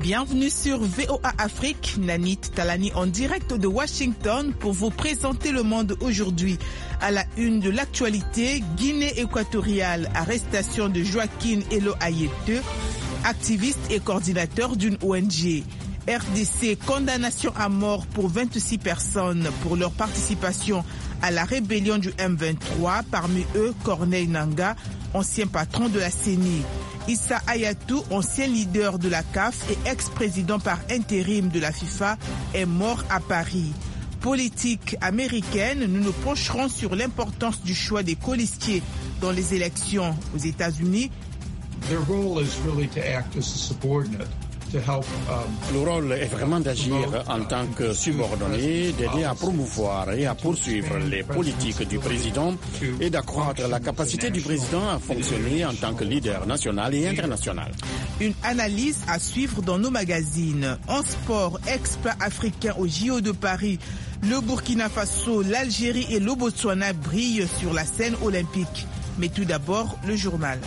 Bienvenue sur VOA Afrique, Nanit Talani en direct de Washington pour vous présenter le monde aujourd'hui. À la une de l'actualité, Guinée équatoriale, arrestation de Joaquin Elo Ayete, activiste et coordinateur d'une ONG. RDC, condamnation à mort pour 26 personnes pour leur participation à la rébellion du M23, parmi eux Corneille Nangaa, ancien patron de la CENI. Issa Hayatou, ancien leader de la CAF et ex-président par intérim de la FIFA, est mort à Paris. Politique américaine, nous nous pencherons sur l'importance du choix des colistiers dans les élections aux États-Unis. Their role is really to act as a subordinate. Le rôle est vraiment d'agir en tant que subordonné, d'aider à promouvoir et à poursuivre les politiques du président et d'accroître la capacité du président à fonctionner en tant que leader national et international. Une analyse à suivre dans nos magazines. En sport, exploit africain au JO de Paris. Le Burkina Faso, l'Algérie et le Botswana brillent sur la scène olympique. Mais tout d'abord, le journal.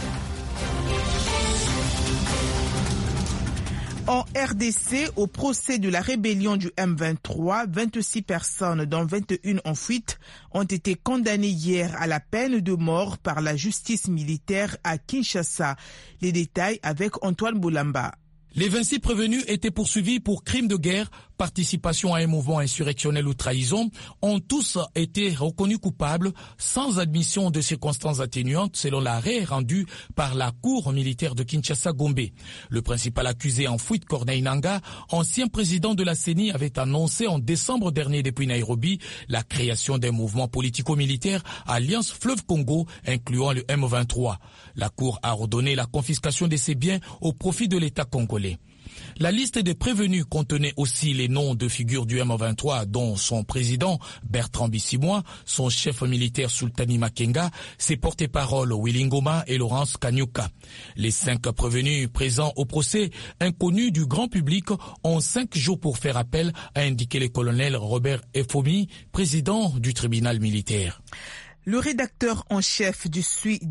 En RDC, au procès de la rébellion du M23, 26 personnes, dont 21 en fuite, ont été condamnées hier à la peine de mort par la justice militaire à Kinshasa. Les détails avec Antoine Boulamba. Les 26 prévenus étaient poursuivis pour crimes de guerre, participation à un mouvement insurrectionnel ou trahison, ont tous été reconnus coupables sans admission de circonstances atténuantes selon l'arrêt rendu par la Cour militaire de Kinshasa-Gombe. Le principal accusé en fuite, Corneille Nangaa, ancien président de la CENI, avait annoncé en décembre dernier depuis Nairobi la création d'un mouvement politico-militaire Alliance Fleuve Congo, incluant le M23. La Cour a ordonné la confiscation de ses biens au profit de l'État congolais. La liste des prévenus contenait aussi les noms de figures du M23, dont son président Bertrand Bisimwa, son chef militaire Sultani Makenga, ses porte-paroles Willy Ngoma et Laurence Kanyuka. Les 5 prévenus présents au procès, inconnus du grand public, ont 5 jours pour faire appel, a indiqué le colonel Robert Efomi, président du tribunal militaire. Le rédacteur en chef du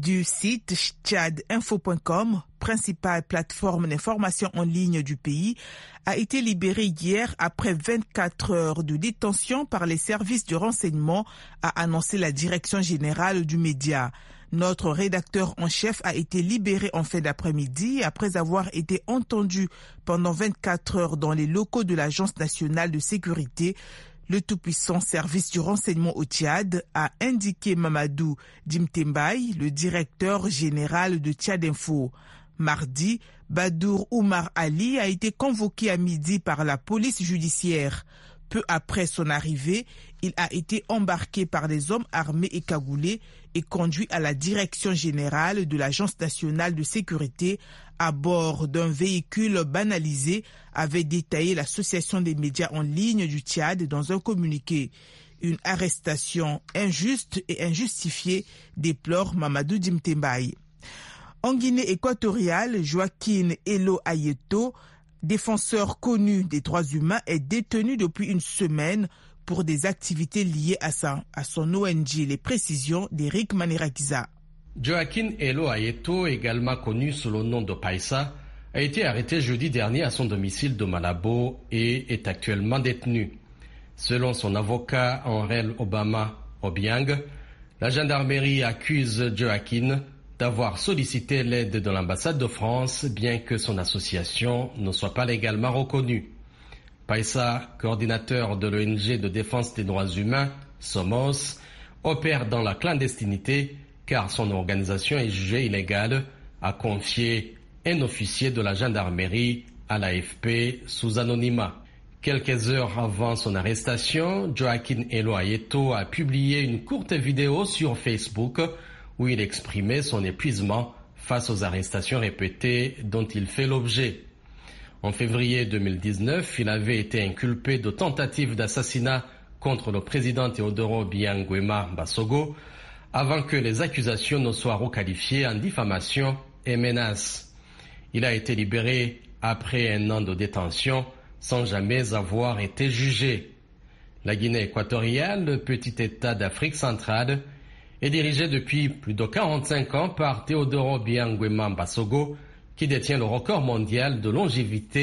site tchadinfo.com, principale plateforme d'information en ligne du pays, a été libéré hier après 24 heures de détention par les services de renseignement, a annoncé la direction générale du média. Notre rédacteur en chef a été libéré en fin d'après-midi après avoir été entendu pendant 24 heures dans les locaux de l'Agence nationale de sécurité. Le tout-puissant service du renseignement au Tchad a indiqué Mamadou Dimtembaï, le directeur général de Tchadinfo. Mardi, Badour Oumar Ali a été convoqué à midi par la police judiciaire. Peu après son arrivée, il a été embarqué par des hommes armés et cagoulés et conduit à la direction générale de l'Agence nationale de sécurité à bord d'un véhicule banalisé, avait détaillé l'Association des médias en ligne du Tchad dans un communiqué. Une arrestation injuste et injustifiée, déplore Mamadou Dimtembaï. En Guinée équatoriale, Joaquin Elo Ayete, défenseur connu des droits humains, est détenu depuis une semaine pour des activités liées à son ONG. Les précisions d'Éric Manirakiza. Joaquin Elo Ayete, également connu sous le nom de Paisa, a été arrêté jeudi dernier à son domicile de Malabo et est actuellement détenu. Selon son avocat Henrel Obama Obiang, la gendarmerie accuse Joaquin d'avoir sollicité l'aide de l'ambassade de France, bien que son association ne soit pas légalement reconnue. Paisa, coordinateur de l'ONG de défense des droits humains, SOMOS, opère dans la clandestinité car son organisation est jugée illégale, a confié un officier de la gendarmerie à l'AFP sous anonymat. Quelques heures avant son arrestation, Joaquin Elo Ayete a publié une courte vidéo sur Facebook où il exprimait son épuisement face aux arrestations répétées dont il fait l'objet. En février 2019, il avait été inculpé de tentative d'assassinat contre le président Teodoro Obiang Nguema Mbasogo, avant que les accusations ne soient requalifiées en diffamation et menaces. Il a été libéré après 1 an de détention sans jamais avoir été jugé. La Guinée équatoriale, le petit État d'Afrique centrale, est dirigée depuis plus de 45 ans par Teodoro Obiang Nguema Mbasogo, qui détient le record mondial de longévité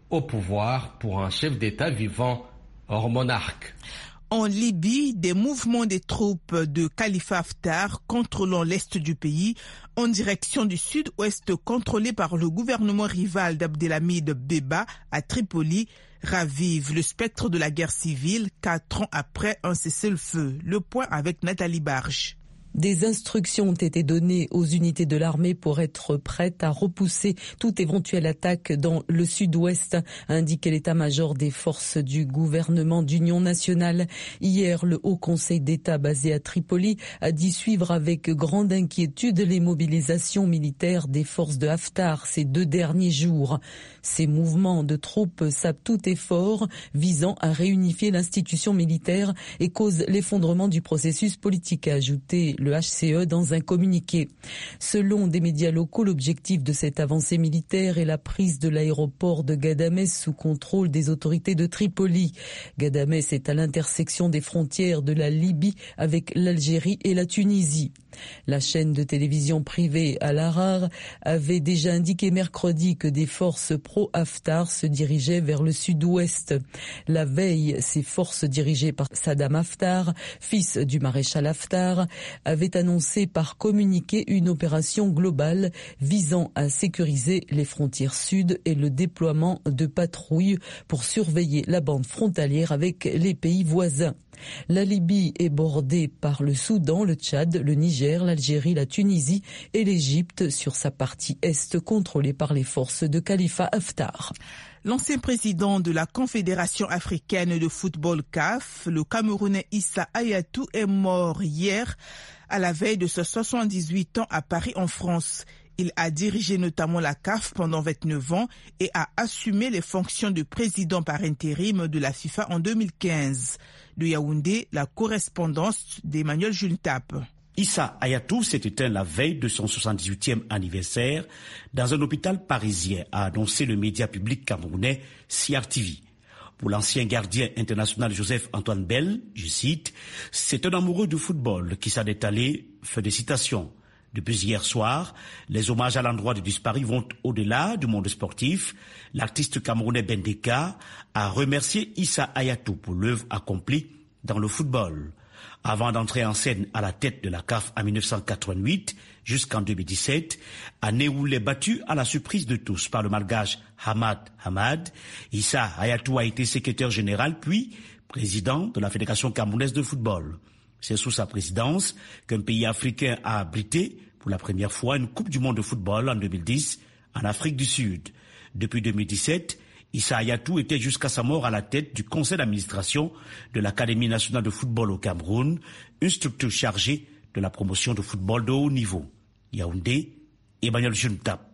au pouvoir pour un chef d'État vivant hors monarque. En Libye, des mouvements des troupes de Khalifa Haftar contrôlant l'est du pays en direction du sud-ouest contrôlé par le gouvernement rival d'Abdelhamid Dbeiba à Tripoli ravivent le spectre de la guerre civile 4 ans après un cessez-le-feu. Le point avec Nathalie Barge. Des instructions ont été données aux unités de l'armée pour être prêtes à repousser toute éventuelle attaque dans le sud-ouest, a indiqué l'état-major des forces du gouvernement d'union nationale. Hier, le Haut Conseil d'État basé à Tripoli a dit suivre avec grande inquiétude les mobilisations militaires des forces de Haftar ces 2 derniers jours. Ces mouvements de troupes sapent tout effort visant à réunifier l'institution militaire et causent l'effondrement du processus politique, a ajouté le HCE dans un communiqué. Selon des médias locaux, l'objectif de cette avancée militaire est la prise de l'aéroport de Ghadamès sous contrôle des autorités de Tripoli. Ghadamès est à l'intersection des frontières de la Libye avec l'Algérie et la Tunisie. La chaîne de télévision privée Al-Ahrar avait déjà indiqué mercredi que des forces pro-Haftar se dirigeaient vers le sud-ouest. La veille, ces forces dirigées par Saddam Haftar, fils du maréchal Haftar, avaient annoncé par communiqué une opération globale visant à sécuriser les frontières sud et le déploiement de patrouilles pour surveiller la bande frontalière avec les pays voisins. La Libye est bordée par le Soudan, le Tchad, le Niger, l'Algérie, la Tunisie et l'Égypte sur sa partie est contrôlée par les forces de Khalifa Haftar. L'ancien président de la Confédération africaine de football CAF, le Camerounais Issa Hayatou, est mort hier à la veille de ses 78 ans à Paris en France. Il a dirigé notamment la CAF pendant 29 ans et a assumé les fonctions de président par intérim de la FIFA en 2015. De Yaoundé, la correspondance d'Emmanuel Juntap. Issa Hayatou s'est éteint la veille de son 78e anniversaire dans un hôpital parisien, a annoncé le média public camerounais CRTV. Pour l'ancien gardien international Joseph-Antoine Bell, je cite, « C'est un amoureux du football qui s'en est allé », fin de citation. Depuis hier soir, les hommages à l'endroit du disparu vont au-delà du monde sportif. L'artiste camerounais Bendeka a remercié Issa Hayatou pour l'œuvre accomplie dans le football. Avant d'entrer en scène à la tête de la CAF en 1988 jusqu'en 2017, année où il est battu à la surprise de tous par le malgache Hamad Hamad, Issa Hayatou a été secrétaire général puis président de la Fédération camerounaise de football. C'est sous sa présidence qu'un pays africain a abrité pour la première fois une Coupe du monde de football en 2010 en Afrique du Sud. Depuis 2017, Issa Hayatou était jusqu'à sa mort à la tête du conseil d'administration de l'Académie nationale de football au Cameroun, une structure chargée de la promotion du football de haut niveau. Yaoundé, Emmanuel Juntap,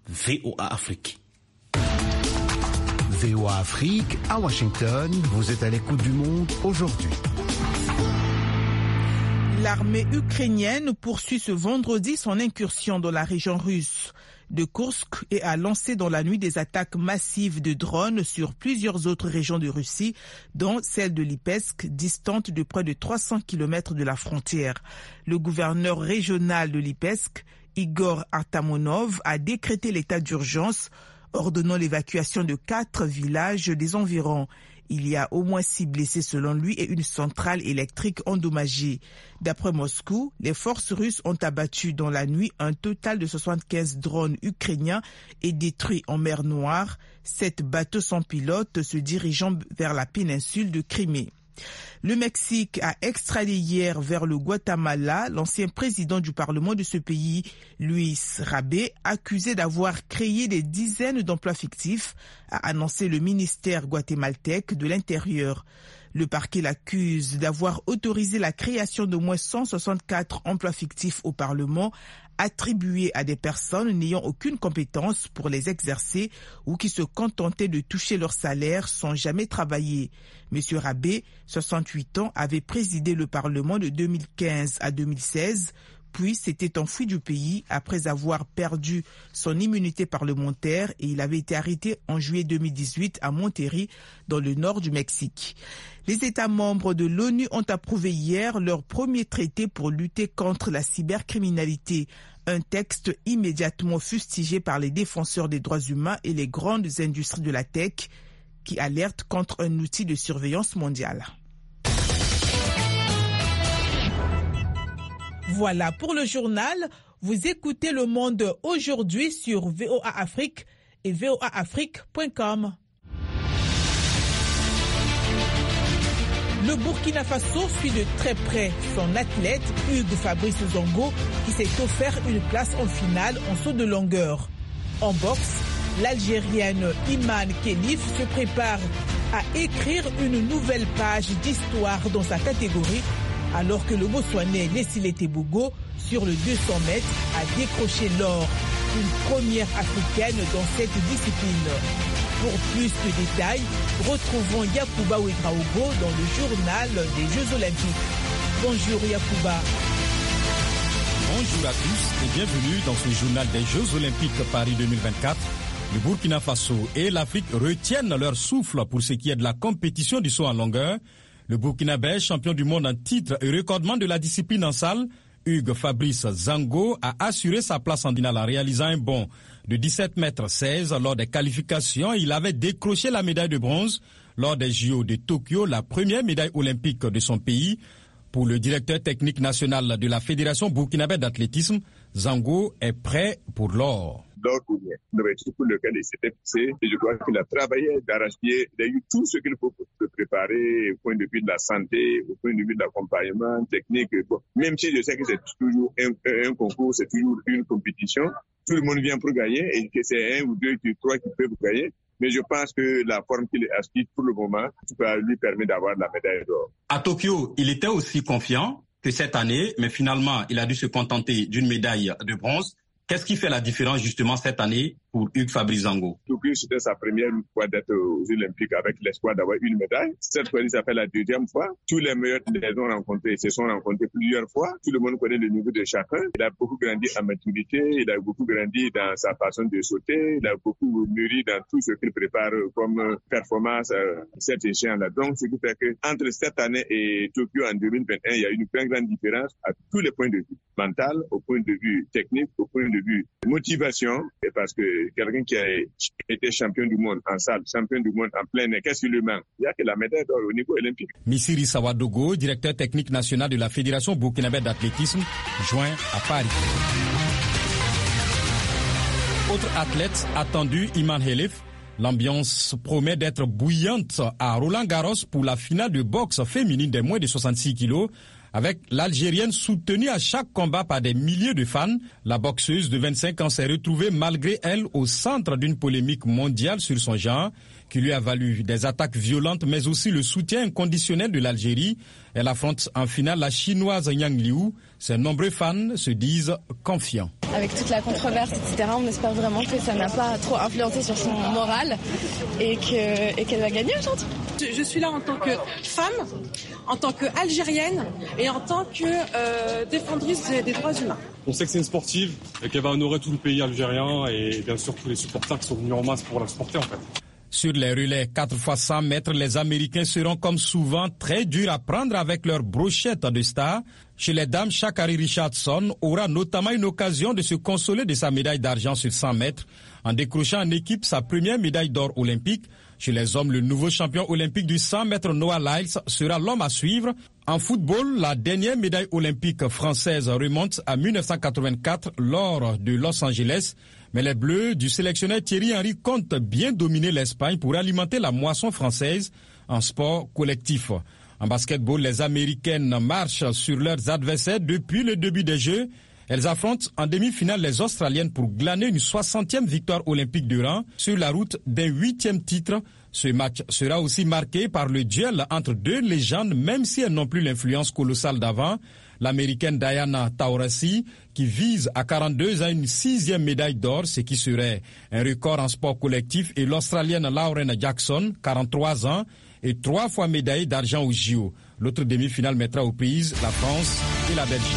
VOA Afrique. VOA Afrique, à Washington, vous êtes à l'écoute du monde aujourd'hui. L'armée ukrainienne poursuit ce vendredi son incursion dans la région russe de Koursk et a lancé dans la nuit des attaques massives de drones sur plusieurs autres régions de Russie, dont celle de Lipetsk, distante de près de 300 km de la frontière. Le gouverneur régional de Lipetsk, Igor Artamonov, a décrété l'état d'urgence, ordonnant l'évacuation de 4 villages des environs. Il y a au moins 6 blessés selon lui et une centrale électrique endommagée. D'après Moscou, les forces russes ont abattu dans la nuit un total de 75 drones ukrainiens et détruit en mer Noire 7 bateaux sans pilote se dirigeant vers la péninsule de Crimée. Le Mexique a extradé hier vers le Guatemala l'ancien président du Parlement de ce pays, Luis Rabé, accusé d'avoir créé des dizaines d'emplois fictifs, a annoncé le ministère guatémaltèque de l'Intérieur. Le parquet l'accuse d'avoir autorisé la création d'au moins 164 emplois fictifs au Parlement, attribués à des personnes n'ayant aucune compétence pour les exercer ou qui se contentaient de toucher leur salaire sans jamais travailler. Monsieur Rabé, 68 ans, avait présidé le Parlement de 2015 à 2016, puis s'était enfui du pays après avoir perdu son immunité parlementaire et il avait été arrêté en juillet 2018 à Monterrey, dans le nord du Mexique. Les États membres de l'ONU ont approuvé hier leur premier traité pour lutter contre la cybercriminalité, Un texte immédiatement fustigé par les défenseurs des droits humains et les grandes industries de la tech qui alertent contre un outil de surveillance mondiale. Voilà pour le journal. Vous écoutez Le Monde aujourd'hui sur VOA Afrique et voaafrique.com. Le Burkina Faso suit de très près son athlète Hugues Fabrice Zango qui s'est offert une place en finale en saut de longueur. En boxe, l'Algérienne Iman Khelif se prépare à écrire une nouvelle page d'histoire dans sa catégorie alors que le Botswanais Lesile Tebogo, sur le 200 mètres, a décroché l'or, une première africaine dans cette discipline. Pour plus de détails, retrouvons Yacouba Ouedraogo dans le journal des Jeux Olympiques. Bonjour Yacouba. Bonjour à tous et bienvenue dans ce journal des Jeux Olympiques Paris 2024. Le Burkina Faso et l'Afrique retiennent leur souffle pour ce qui est de la compétition du saut en longueur. Le Burkinabé, champion du monde en titre et recordman de la discipline en salle, Hugues Fabrice Zango a assuré sa place en finale en réalisant un bond de 17,16 m lors des qualifications. Il avait décroché la médaille de bronze lors des JO de Tokyo, la première médaille olympique de son pays. Pour le directeur technique national de la Fédération burkinabé d'athlétisme, Zango est prêt pour l'or. L'or pour l'objectif pour lequel il s'était fixé, et je crois qu'il a travaillé d'arrache-pied, il a eu tout ce qu'il faut pour se préparer au point de vue de la santé, au point de vue de l'accompagnement technique. Bon, même si je sais que c'est toujours un concours, c'est toujours une compétition, tout le monde vient pour gagner et que c'est un ou deux, trois qui peuvent gagner. Mais je pense que la forme qu'il a suivie pour le moment lui permet d'avoir la médaille d'or. À Tokyo, il était aussi confiant que cette année, mais finalement, il a dû se contenter d'une médaille de bronze. Qu'est-ce qui fait la différence justement cette année pour Hugues Fabrice Zango? Tokyo, c'était sa première fois d'être aux Olympiques avec l'espoir d'avoir une médaille. Cette fois, ça fait la deuxième fois. Tous les meilleurs les ont rencontrés, se sont rencontrés plusieurs fois. Tout le monde connaît le niveau de chacun. Il a beaucoup grandi en maturité, il a beaucoup grandi dans sa façon de sauter, il a beaucoup mûri dans tout ce qu'il prépare comme performance cette échéance-là. Donc, ce qui fait que entre cette année et Tokyo en 2021, il y a une très grande différence à tous les points de vue. Mental, au point de vue technique, au point de vue motivation, et parce que quelqu'un qui a été champion du monde en salle, champion du monde en plein air, qu'est-ce qu'il lui manque? Il n'y a que la médaille d'or au niveau olympique. Missiri Sawadogo, directeur technique national de la Fédération burkinabé d'athlétisme, joint à Paris. Autre athlète attendu, Iman Khelif. L'ambiance promet d'être bouillante à Roland-Garros pour la finale de boxe féminine des moins de 66 kilos. Avec l'Algérienne soutenue à chaque combat par des milliers de fans, la boxeuse de 25 ans s'est retrouvée malgré elle au centre d'une polémique mondiale sur son genre qui lui a valu des attaques violentes mais aussi le soutien inconditionnel de l'Algérie. Elle affronte en finale la chinoise Yang Liu. Ses nombreux fans se disent confiants. Avec toute la controverse, etc., on espère vraiment que ça n'a pas trop influencé sur son moral et qu'elle va gagner aujourd'hui. Je suis là en tant que femme, en tant qu'Algérienne et en tant que défendrice des droits humains. On sait que c'est une sportive et qu'elle va honorer tout le pays algérien et bien sûr tous les supporters qui sont venus en masse pour la supporter en fait. Sur les relais 4 x 100 mètres, les Américains seront comme souvent très durs à prendre avec leur brochette de stars. Chez les dames, Sha'Carri Richardson aura notamment une occasion de se consoler de sa médaille d'argent sur 100 mètres en décrochant en équipe sa première médaille d'or olympique. Chez les hommes, le nouveau champion olympique du 100 mètres Noah Lyles sera l'homme à suivre. En football, la dernière médaille olympique française remonte à 1984 lors de Los Angeles. Mais les Bleus du sélectionneur Thierry Henry comptent bien dominer l'Espagne pour alimenter la moisson française en sport collectif. En basketball, les Américaines marchent sur leurs adversaires depuis le début des Jeux. Elles affrontent en demi-finale les Australiennes pour glaner une 60e victoire olympique de rang sur la route d'un 8e titre. Ce match sera aussi marqué par le duel entre deux légendes, même si elles n'ont plus l'influence colossale d'avant. L'américaine Diana Taurasi, qui vise à 42 à une 6e médaille d'or, ce qui serait un record en sport collectif, et l'Australienne Lauren Jackson, 43 ans, et 3 fois médaillée d'argent aux JO. L'autre demi-finale mettra aux prises la France et la Belgique.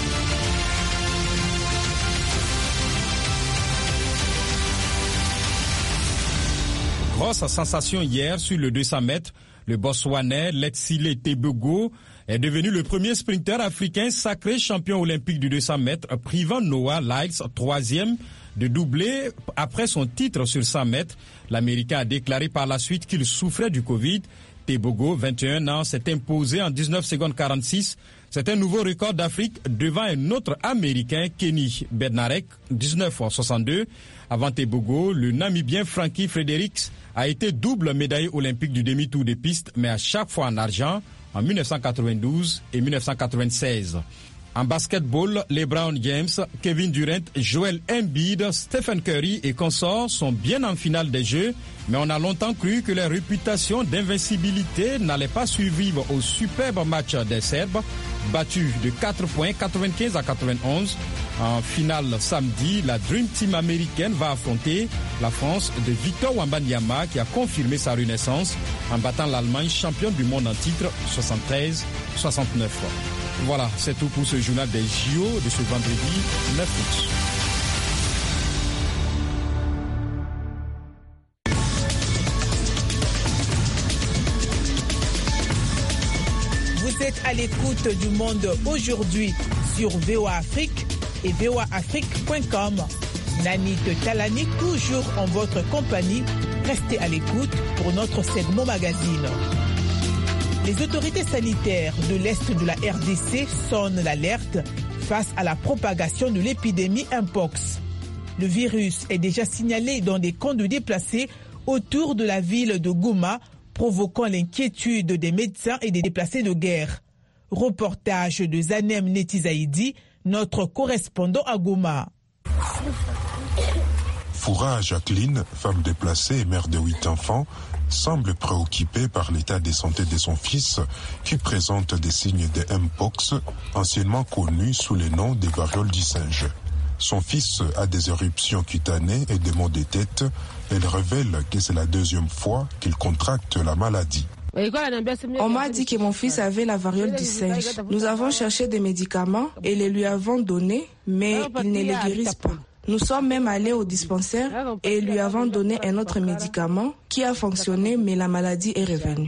Grosse sensation hier sur le 200 mètres. Le Botswanais Lesile Tebogo est devenu le premier sprinter africain sacré champion olympique du 200 mètres, privant Noah Lyles, 3e, de doubler après son titre sur 100 mètres. L'Américain a déclaré par la suite qu'il souffrait du Covid. Tebogo, 21 ans, s'est imposé en 19 secondes 46. C'est un nouveau record d'Afrique devant un autre Américain, Kenny Bednarek, 19,62. Avant Tebogo, le Namibien Frankie Fredericks a été double médaillé olympique du demi-tour de piste, mais à chaque fois en argent, en 1992 et 1996. En basketball, LeBron James, Kevin Durant, Joel Embiid, Stephen Curry et consorts sont bien en finale des Jeux, mais on a longtemps cru que leur réputation d'invincibilité n'allait pas survivre au superbe match des Serbes, battus de 4 points, 95-91. En finale samedi, la Dream Team américaine va affronter la France de Victor Wembanyama qui a confirmé sa renaissance en battant l'Allemagne championne du monde en titre 73-69. Voilà, c'est tout pour ce journal des JO de ce vendredi 9 août. Vous êtes à l'écoute du Monde aujourd'hui sur VOA Afrique et voaafrique.com. Nani Talani, toujours en votre compagnie. Restez à l'écoute pour notre segment magazine. Les autorités sanitaires de l'Est de la RDC sonnent l'alerte face à la propagation de l'épidémie Mpox. Le virus est déjà signalé dans des camps de déplacés autour de la ville de Goma, provoquant l'inquiétude des médecins et des déplacés de guerre. Reportage de Zanem Netizaïdi, notre correspondant à Goma. Foura Jacqueline, femme déplacée et mère de 8 enfants, semble préoccupée par l'état de santé de son fils qui présente des signes de Mpox, anciennement connus sous le nom de variole du singe. Son fils a des éruptions cutanées et des maux de tête. Elle révèle que c'est la 2e fois qu'il contracte la maladie. On m'a dit que mon fils avait la variole du singe. Nous avons cherché des médicaments et les lui avons donnés, mais ils ne les guérissent pas. Nous sommes même allés au dispensaire et lui avons donné un autre médicament qui a fonctionné, mais la maladie est revenue.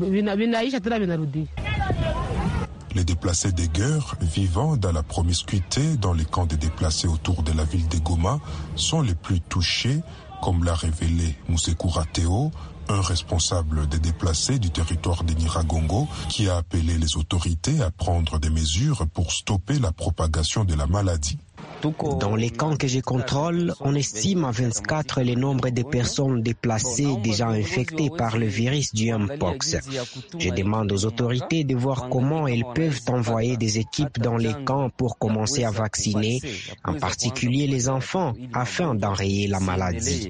Les déplacés de guerre vivant dans la promiscuité dans les camps de déplacés autour de la ville de Goma sont les plus touchés, comme l'a révélé Moussekoura Théo, un responsable des déplacés du territoire de Nyiragongo, qui a appelé les autorités à prendre des mesures pour stopper la propagation de la maladie. Dans les camps que je contrôle, on estime à 24 le nombre de personnes déplacées déjà infectées par le virus du Mpox. Je demande aux autorités de voir comment elles peuvent envoyer des équipes dans les camps pour commencer à vacciner, en particulier les enfants, afin d'enrayer la maladie.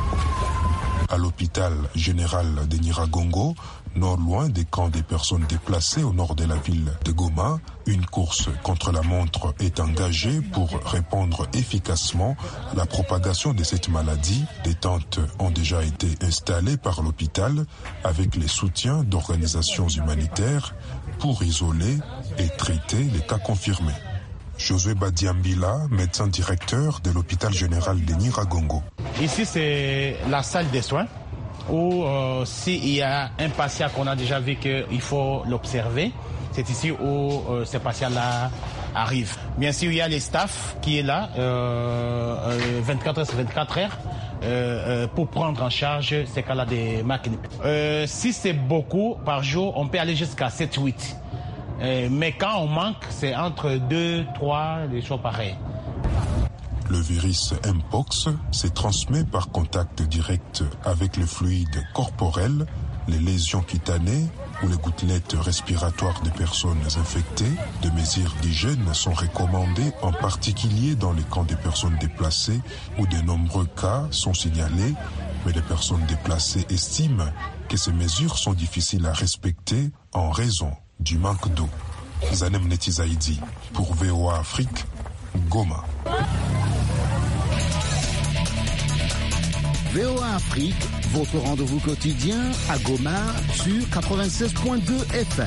À l'hôpital général de Nyiragongo, non loin des camps des personnes déplacées au nord de la ville de Goma, une course contre la montre est engagée pour répondre efficacement à la propagation de cette maladie. Des tentes ont déjà été installées par l'hôpital avec le soutien d'organisations humanitaires pour isoler et traiter les cas confirmés. Josué Badiambila, médecin directeur de l'hôpital général de Nyiragongo. Ici, c'est la salle des soins où s'il y a un patient qu'on a déjà vu qu'il faut l'observer, c'est ici où ce patient-là arrive. Bien sûr, il y a les staffs qui est là 24 heures sur 24 heures pour prendre en charge ces cas-là de machines. Si c'est beaucoup par jour, on peut aller jusqu'à 7-8. Mais quand on manque, c'est entre 2, 3, des choses pareilles. Le virus Mpox se transmet par contact direct avec le fluide corporel, les lésions cutanées ou les gouttelettes respiratoires des personnes infectées. Des mesures d'hygiène sont recommandées, en particulier dans les camps des personnes déplacées où de nombreux cas sont signalés, mais les personnes déplacées estiment que ces mesures sont difficiles à respecter en raison du manque d'eau. Zanem Netizaïdi pour VOA Afrique, Goma. VOA Afrique, votre rendez-vous quotidien à Goma sur 96.2 FM.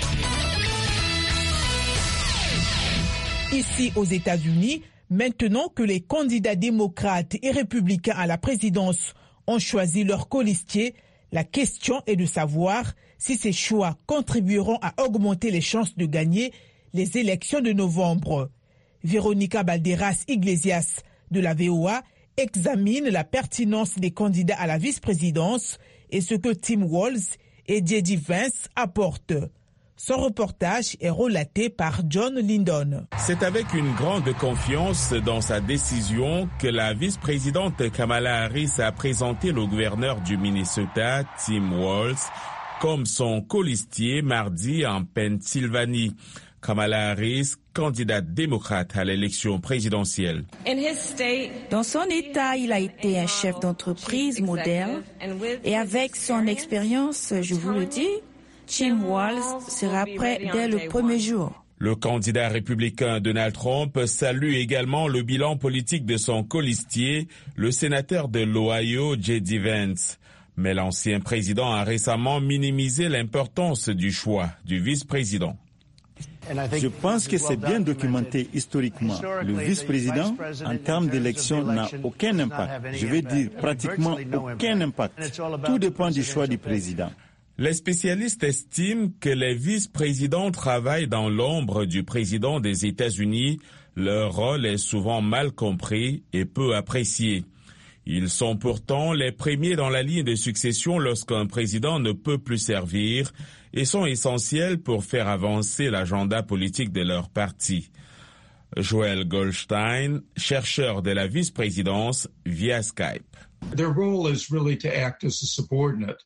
Ici aux États-Unis, maintenant que les candidats démocrates et républicains à la présidence ont choisi leur colistier, la question est de savoir si ces choix contribueront à augmenter les chances de gagner les élections de novembre. Véronica Balderas Iglesias de la VOA examine la pertinence des candidats à la vice-présidence et ce que Tim Walz et J.D. Vance apportent. Son reportage est relaté par John Lyndon. C'est avec une grande confiance dans sa décision que la vice-présidente Kamala Harris a présenté le gouverneur du Minnesota, Tim Walz, comme son colistier mardi en Pennsylvanie. Kamala Harris, candidate démocrate à l'élection présidentielle. Dans son État, il a été un chef d'entreprise moderne et avec son expérience, je vous le dis, Tim Walz sera prêt dès le premier jour. Le candidat républicain Donald Trump salue également le bilan politique de son colistier, le sénateur de l'Ohio, J.D. Vance. Mais l'ancien président a récemment minimisé l'importance du choix du vice-président. Je pense que c'est bien documenté historiquement. Le vice-président, en termes d'élection, n'a aucun impact. Je vais dire pratiquement aucun impact. Tout dépend du choix du président. Les spécialistes estiment que les vice-présidents travaillent dans l'ombre du président des États-Unis. Leur rôle est souvent mal compris et peu apprécié. Ils sont pourtant les premiers dans la ligne de succession lorsqu'un président ne peut plus servir et sont essentiels pour faire avancer l'agenda politique de leur parti. Joel Goldstein, chercheur de la vice-présidence via Skype. Their role is really to act as a subordinate.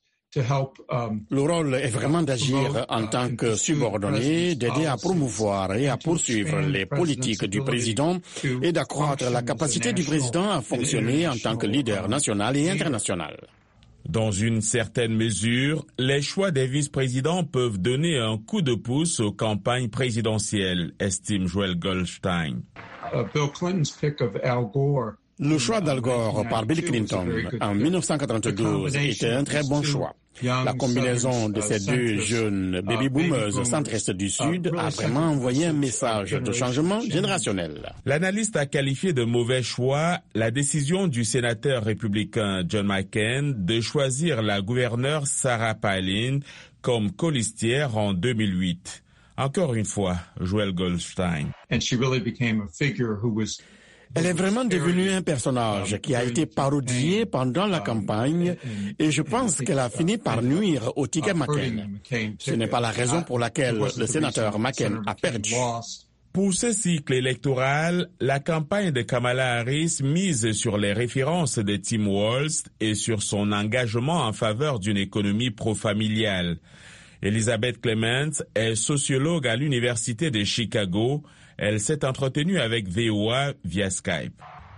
Le rôle est vraiment d'agir en tant que subordonné, d'aider à promouvoir et à poursuivre les politiques du président et d'accroître la capacité du président à fonctionner en tant que leader national et international. Dans une certaine mesure, les choix des vice-présidents peuvent donner un coup de pouce aux campagnes présidentielles, estime Joel Goldstein. Bill Clinton's pick of Al Gore. Le choix d'Al Gore par Bill Clinton en 1992 était un très bon choix. La combinaison de ces deux jeunes baby-boomers centristes du Sud a vraiment envoyé un message de changement générationnel. L'analyste a qualifié de mauvais choix la décision du sénateur républicain John McCain de choisir la gouverneure Sarah Palin comme colistière en 2008. Encore une fois, Joel Goldstein. Elle est vraiment devenue un personnage qui a été parodié pendant la campagne et je pense qu'elle a fini par nuire au ticket McCain. Ce n'est pas la raison pour laquelle le sénateur McCain a perdu. Pour ce cycle électoral, la campagne de Kamala Harris mise sur les références de Tim Walz et sur son engagement en faveur d'une économie pro-familiale. Elizabeth Clements est sociologue à l'Université de Chicago. Elle s'est entretenue avec VOA via Skype.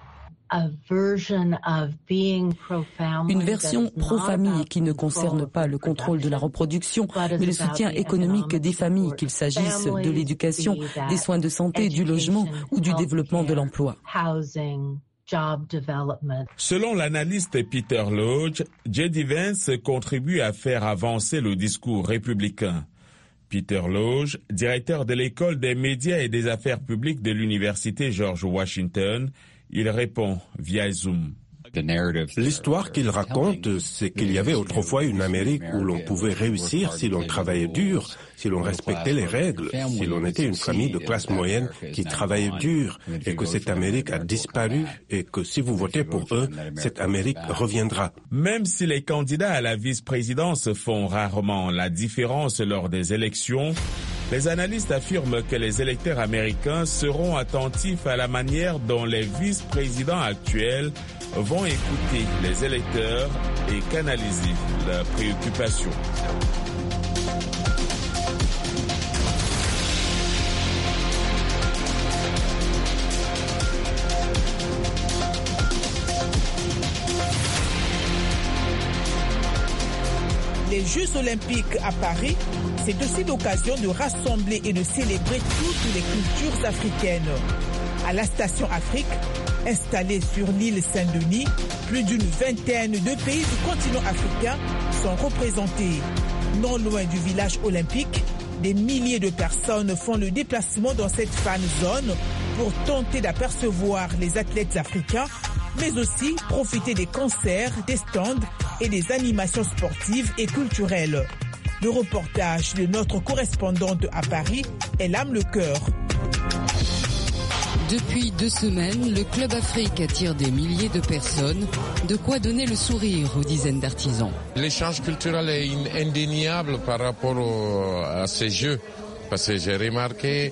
Une version pro-famille qui ne concerne pas le contrôle de la reproduction, mais le soutien économique des familles, qu'il s'agisse de l'éducation, des soins de santé, du logement ou du développement de l'emploi. Selon l'analyste Peter Lodge, J.D. Vance contribue à faire avancer le discours républicain. Peter Lodge, directeur de l'école des médias et des affaires publiques de l'université George Washington, il répond via Zoom. L'histoire qu'il raconte, c'est qu'il y avait autrefois une Amérique où l'on pouvait réussir si l'on travaillait dur, si l'on respectait les règles, si l'on était une famille de classe moyenne qui travaillait dur, et que cette Amérique a disparu et que si vous votez pour eux, cette Amérique reviendra. Même si les candidats à la vice-présidence font rarement la différence lors des élections, les analystes affirment que les électeurs américains seront attentifs à la manière dont les vice-présidents actuels vont écouter les électeurs et canaliser leurs préoccupations. Les Jeux olympiques à Paris, c'est aussi l'occasion de rassembler et de célébrer toutes les cultures africaines. À la Station Afrique, installée sur l'île Saint-Denis, plus d'une vingtaine de pays du continent africain sont représentés. Non loin du village olympique, des milliers de personnes font le déplacement dans cette fan zone pour tenter d'apercevoir les athlètes africains, mais aussi profiter des concerts, des stands et des animations sportives et culturelles. Le reportage de notre correspondante à Paris, Elam Lecoeur. Depuis 2 semaines, le Club Afrique attire des milliers de personnes, de quoi donner le sourire aux dizaines d'artisans. L'échange culturel est indéniable par rapport à ces jeux. Parce que j'ai remarqué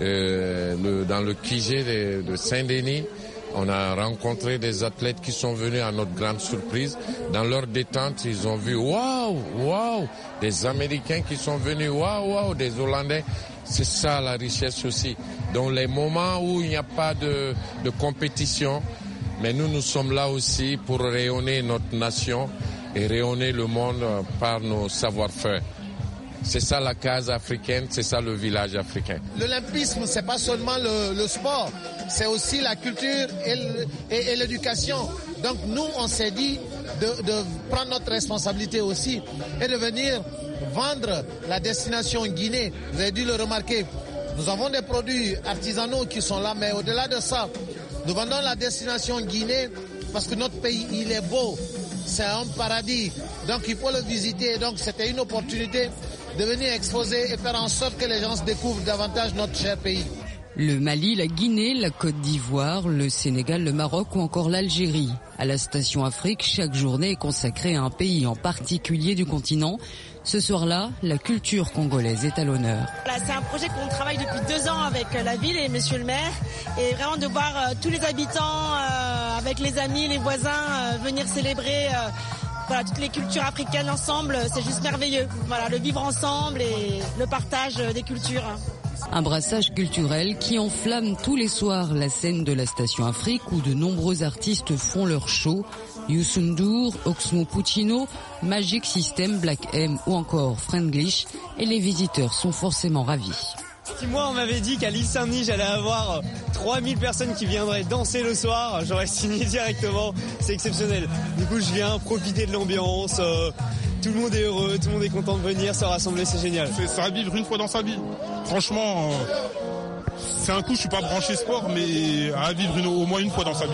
dans le QG de Saint-Denis, on a rencontré des athlètes qui sont venus à notre grande surprise. Dans leur détente, ils ont vu waouh, des Américains qui sont venus, waouh, des Hollandais. C'est ça la richesse aussi. Dans les moments où il n'y a pas de compétition, mais nous sommes là aussi pour rayonner notre nation et rayonner le monde par nos savoir-faire. C'est ça la case africaine, c'est ça le village africain. L'olympisme, c'est pas seulement le sport, c'est aussi la culture et l'éducation. Donc nous, on s'est dit de prendre notre responsabilité aussi et de venir vendre la destination Guinée. Vous avez dû le remarquer. Nous avons des produits artisanaux qui sont là, mais au-delà de ça, nous vendons la destination Guinée parce que notre pays, il est beau. C'est un paradis. Donc il faut le visiter. Donc c'était une opportunité de venir exposer et faire en sorte que les gens se découvrent davantage notre cher pays. Le Mali, la Guinée, la Côte d'Ivoire, le Sénégal, le Maroc ou encore l'Algérie. À la Station Afrique, chaque journée est consacrée à un pays en particulier du continent. Ce soir-là, la culture congolaise est à l'honneur. C'est un projet qu'on travaille depuis 2 ans avec la ville et monsieur le maire. Et vraiment de voir tous les habitants, avec les amis, les voisins, venir célébrer toutes les cultures africaines ensemble, c'est juste merveilleux. Voilà, le vivre ensemble et le partage des cultures. Un brassage culturel qui enflamme tous les soirs la scène de la Station Afrique où de nombreux artistes font leur show. Youssou N'Dour, Oxmo Puccino, Magic System, Black M ou encore Friendlish. Et les visiteurs sont forcément ravis. Si moi on m'avait dit qu'à l'île Saint-Denis j'allais avoir 3000 personnes qui viendraient danser le soir, j'aurais signé directement, c'est exceptionnel. Du coup je viens profiter de l'ambiance, tout le monde est heureux, tout le monde est content de venir, se rassembler, c'est génial. C'est à vivre une fois dans sa vie. Franchement, c'est un coup, je suis pas branché sport, mais à vivre au moins une fois dans sa vie.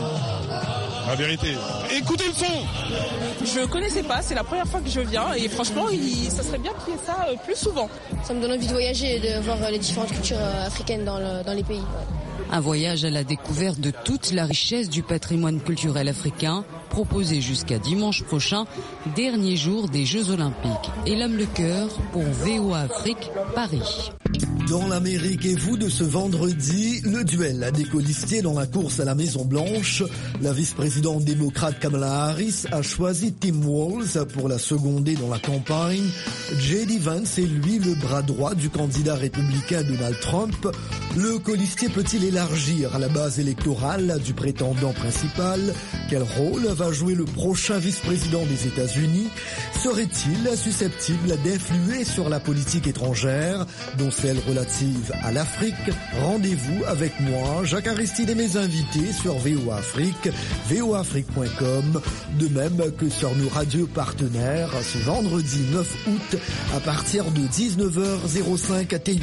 La vérité. Écoutez le son. Je connaissais pas, c'est la première fois que je viens et franchement, ça serait bien qu'il y ait ça plus souvent. Ça me donne envie de voyager et de voir les différentes cultures africaines dans les pays. Un voyage à la découverte de toute la richesse du patrimoine culturel africain, proposé jusqu'à dimanche prochain, dernier jour des Jeux Olympiques. Elam Lecoeur pour VOA Afrique, Paris. Dans l'Amérique et vous de ce vendredi, le duel des colistiers dans la course à la Maison-Blanche. La vice-présidente démocrate Kamala Harris a choisi Tim Walz pour la seconder dans la campagne. J.D. Vance est lui le bras droit du candidat républicain Donald Trump. Le colistier peut-il élargir la base électorale du prétendant principal? Quel rôle va jouer le prochain vice-président des États-Unis? Serait-il susceptible d'influer sur la politique étrangère, dont celle relative à l'Afrique? Rendez-vous avec moi, Jacques Aristide et mes invités sur VOA Afrique, voaafrique.com, de même que sur nos radios partenaires ce vendredi 9 août à partir de 19h05 à TU.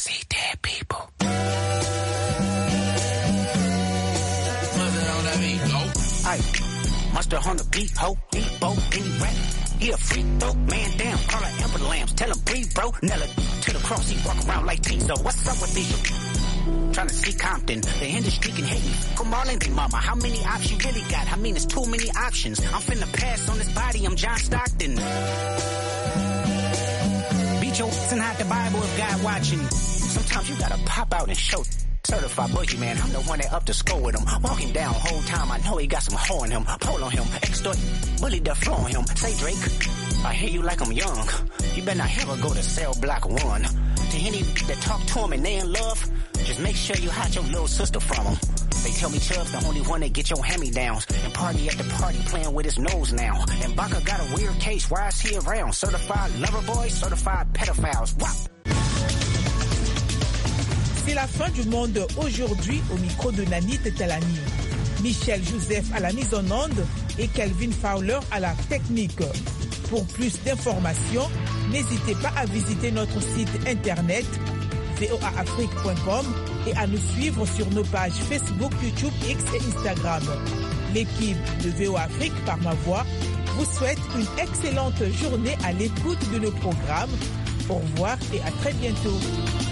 Mustard on the beat, ho, Debo, any rap. He a freak throw, man down, call her Amber Lambs, tell him breathe, bro. Nella to the cross, he walk around like Tizo. What's up with these? Trying to see Compton, the industry can hate me. Come on in, mama, how many options you really got? I mean, it's too many options. I'm finna pass on this body, I'm John Stockton. Beat your ass and hide the Bible if God watching. Sometimes you gotta pop out and show. Certified boogie man, I'm the one that up the score with him. Walking down whole time, I know he got some hoe in him. Pull on him, extort, bully the flow on him. Say Drake, I hear you like I'm young. You better not ever go to cell block 1. To any that talk to him and they in love, just make sure you hide your little sister from him. They tell me Chubb's the only one that get your hand-me-downs. And party at the party playing with his nose now. And Baka got a weird case, why is he around? Certified lover boy, certified pedophiles. Wow. C'est la fin du monde aujourd'hui au micro de Nanit Talani. Michel Joseph à la mise en onde et Kelvin Fowler à la technique. Pour plus d'informations, n'hésitez pas à visiter notre site internet voaafrique.com et à nous suivre sur nos pages Facebook, YouTube, X et Instagram. L'équipe de VOA Afrique par ma voix vous souhaite une excellente journée à l'écoute de nos programmes. Au revoir et à très bientôt.